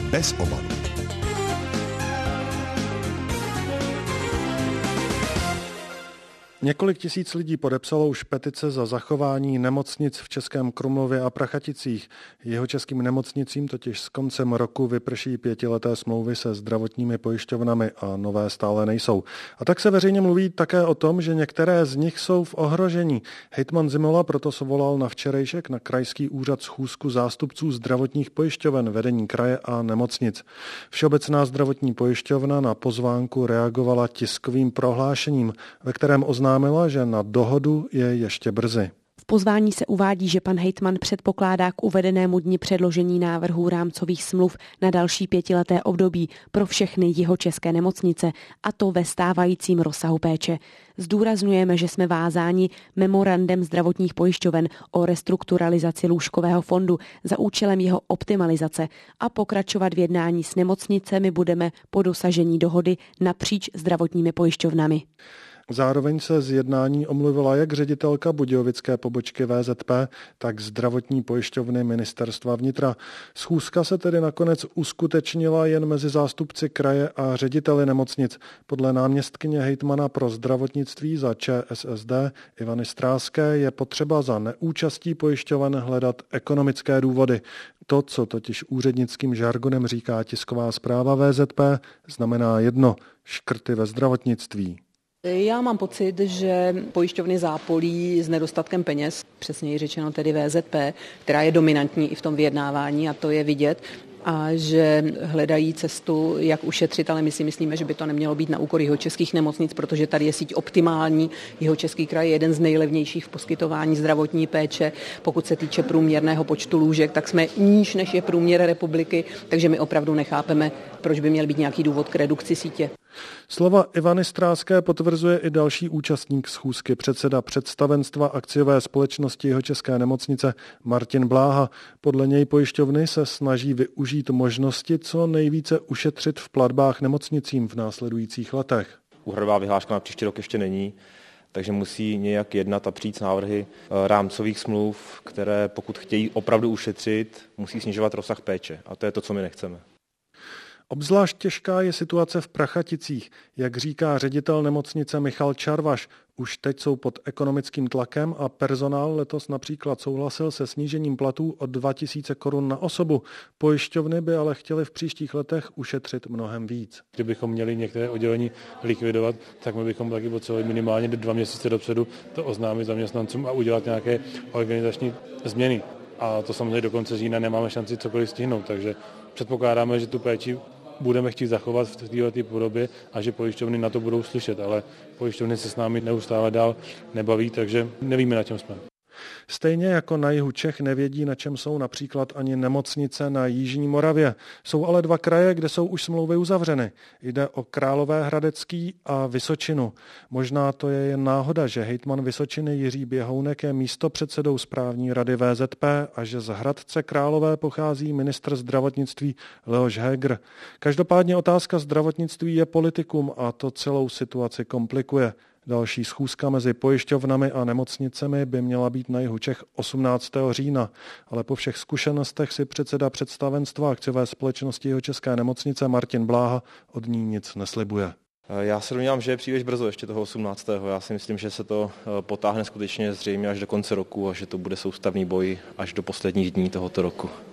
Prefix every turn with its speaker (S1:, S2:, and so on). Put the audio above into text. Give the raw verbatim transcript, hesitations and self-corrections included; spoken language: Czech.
S1: bez obalu.
S2: Několik tisíc lidí podepsalo už petice za zachování nemocnic v Českém Krumlově a Prachaticích. Jihočeským nemocnicím totiž s koncem roku vyprší pětileté smlouvy se zdravotními pojišťovnami a nové stále nejsou. A tak se veřejně mluví také o tom, že některé z nich jsou v ohrožení. Hejtman Zimola proto svolal na včerejšek na krajský úřad schůzku zástupců zdravotních pojišťoven, vedení kraje a nemocnic. Všeobecná zdravotní pojišťovna na pozvánku reagovala tiskovým prohlášením, ve kterém oznámila, že na dohodu je ještě brzy.
S3: V pozvání se uvádí, že pan hejtman předpokládá k uvedenému dni předložení návrhů rámcových smluv na další pětileté období pro všechny jihočeské nemocnice, a to ve stávajícím rozsahu péče. Zdůrazňujeme, že jsme vázáni memorandem zdravotních pojišťoven o restrukturalizaci lůžkového fondu za účelem jeho optimalizace a pokračovat v jednání s nemocnicemi budeme po dosažení dohody napříč zdravotními pojišťovnami.
S2: Zároveň se z jednání omluvila jak ředitelka budějovické pobočky V Z P, tak zdravotní pojišťovny Ministerstva vnitra. Schůzka se tedy nakonec uskutečnila jen mezi zástupci kraje a řediteli nemocnic. Podle náměstkyně hejtmana pro zdravotnictví za Č S S D Ivany Stráské je potřeba za neúčastí pojišťoven hledat ekonomické důvody. To, co totiž úřednickým žargonem říká tisková zpráva V Z P, znamená jedno: škrty ve zdravotnictví.
S4: Já mám pocit, že pojišťovny zápolí s nedostatkem peněz, přesněji řečeno tedy V Z P, která je dominantní i v tom vyjednávání, a to je vidět, a že hledají cestu, jak ušetřit, ale my si myslíme, že by to nemělo být na úkor jihočeských nemocnic, protože tady je síť optimální. Jihočeský kraj je jeden z nejlevnějších v poskytování zdravotní péče. Pokud se týče průměrného počtu lůžek, tak jsme níž, než je průměr republiky, takže my opravdu nechápeme, proč by měl být nějaký důvod k redukci sítě.
S2: Slova Ivany Stráské potvrzuje i další účastník schůzky, předseda představenstva akciové společnosti Jihočeské nemocnice Martin Bláha. Podle něj pojišťovny se snaží využít možnosti co nejvíce ušetřit v platbách nemocnicím v následujících letech.
S5: Úhradová vyhláška na příští rok ještě není, takže musí nějak jednat a přijít s návrhy rámcových smluv, které pokud chtějí opravdu ušetřit, musí snižovat rozsah péče, a to je to, co my nechceme.
S2: Obzvlášť těžká je situace v Prachaticích. Jak říká ředitel nemocnice Michal Čarvaš, už teď jsou pod ekonomickým tlakem a personál letos například souhlasil se snížením platů o dva tisíce korun na osobu. Pojišťovny by ale chtěly v příštích letech ušetřit mnohem víc.
S6: Kdybychom měli některé oddělení likvidovat, tak my bychom taky potřebovali minimálně dva měsíce dopředu to oznámit zaměstnancům a udělat nějaké organizační změny. A to samozřejmě do konce října nemáme šanci cokoliv stihnout, takže předpokládáme, že tu péči budeme chtít zachovat v této podobě a že pojišťovny na to budou slyšet, ale pojišťovny se s námi neustále dál nebaví, takže nevíme, na čem jsme.
S2: Stejně jako na jihu Čech nevědí, na čem jsou například ani nemocnice na Jižní Moravě. Jsou ale dva kraje, kde jsou už smlouvy uzavřeny. Jde o Královéhradecký a Vysočinu. Možná to je jen náhoda, že hejtman Vysočiny Jiří Běhounek je místopředsedou správní rady V Z P a že z Hradce Králové pochází ministr zdravotnictví Leoš Heger. Každopádně otázka zdravotnictví je politikum a to celou situaci komplikuje. Další schůzka mezi pojišťovnami a nemocnicemi by měla být na jihu Čech osmnáctého října, ale po všech zkušenostech si předseda představenstva akciové společnosti Jihočeské nemocnice Martin Bláha od ní nic neslibuje.
S5: Já se domnívám, že je příliš brzo ještě toho osmnáctého Já si myslím, že se to potáhne skutečně zřejmě až do konce roku a že to bude soustavný boj až do posledních dní tohoto roku.